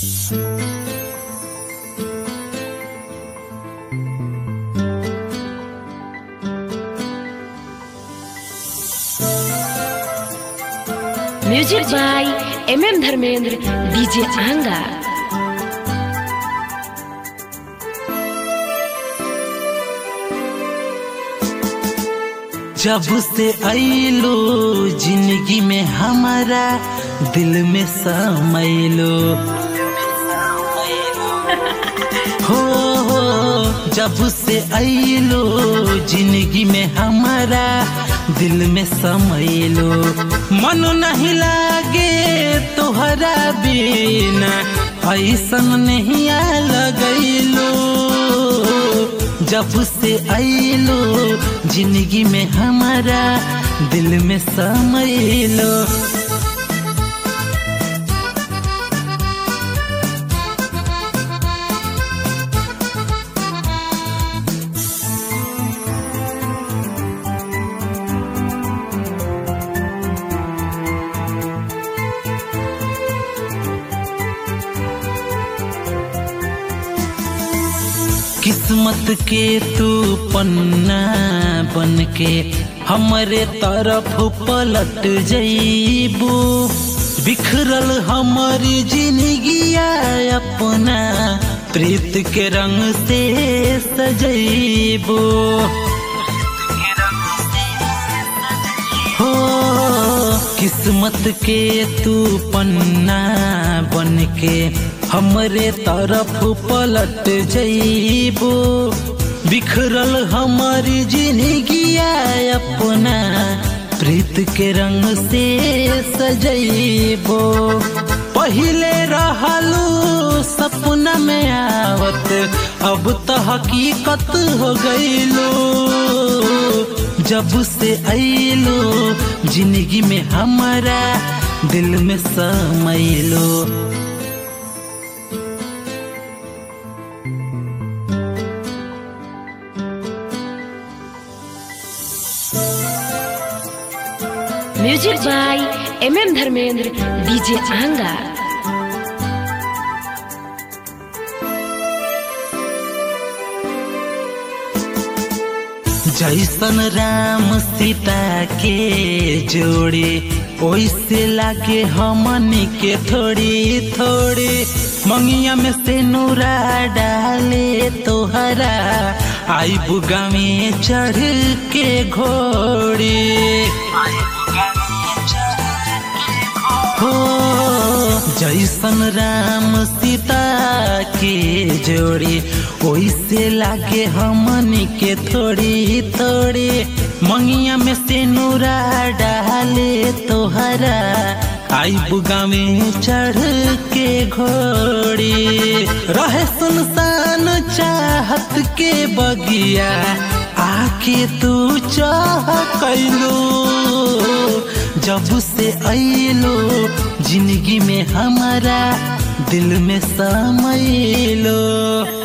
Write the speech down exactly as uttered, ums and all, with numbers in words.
Music by M M Dharmendra DJ Aanga. जब से आइलो जिंदगी में हमारा दिल में समैलो हो हो जब से आइलो जिंदगी में हमारा दिल में समैलो मन नहीं लागे तोहरा बिना ऐसन नहीं लगैलो जब से आइलो जिंदगी में हमारा दिल में समैलो। किस्मत के तू पन्ना बन के हमरे तरफ पलट जइबू बिखरल हमारी जिंदगिया अपना प्रीत के रंग से सजइबू हो किस्मत के तू पन्ना बन के हमरे तरफ पलट जइबो बिखरल हमारी जिंदगिया अपना प्रीत के रंग से सजइबो पहले रहलू सपना में आवत अब तो हकीकत हो गइलो जब से आइलो जिंदगी में हमारा दिल में समैलो। Music by M M Dharmendra DJ Aanga. जैसन राम सीता के जोड़ी ओइसे लागे हमनी के थोड़ी थोड़ी मंगिया में से नूरा डाले तोहरा आई बुगा में चढ़ के घोड़ी हो जैसन राम सीता के जोड़ी ओइसे लागे हमनी के थोड़ी थोड़ी मंगिया में से नूरा डाले तोहरा आई बुगा में चढ़ के घोड़ी रहे सुनसान चाहत के बगिया आके तू चाह कैलो जब से आइलो जिंदगी में हमारा दिल में समैलो।